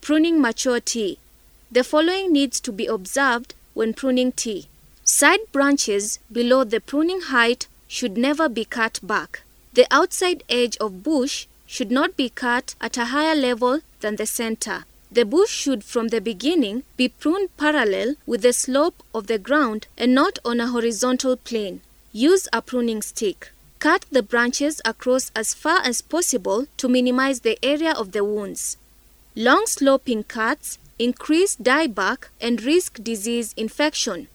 Pruning mature tea. The following needs to be observed when pruning tea. Side branches below the pruning height should never be cut back. The outside edge of bush should not be cut at a higher level than the center. The bush should from the beginning be pruned parallel with the slope of the ground and not on a horizontal plane. Use a pruning stick. Cut the branches across as far as possible to minimize the area of the wounds. Long sloping cuts increase dieback and risk disease infection.